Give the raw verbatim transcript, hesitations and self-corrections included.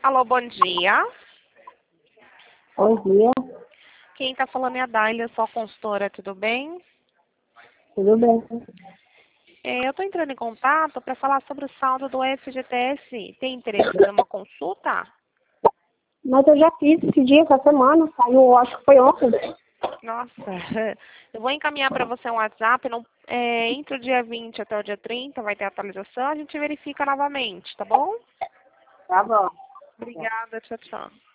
Alô, bom dia. Bom dia, Quem está falando é a Dália, sua consultora, tudo bem? tudo bem? É, eu estou entrando em contato para falar sobre o saldo do F G T S. Tem interesse em fazer uma consulta? Mas eu já fiz esse dia, essa semana, saiu, acho que foi ontem. Nossa, eu vou encaminhar para você um WhatsApp. Não, é, entre o dia vinte até o dia trinta vai ter atualização, a gente verifica novamente, tá bom? Tá bom. Obrigada, tchau, tchau.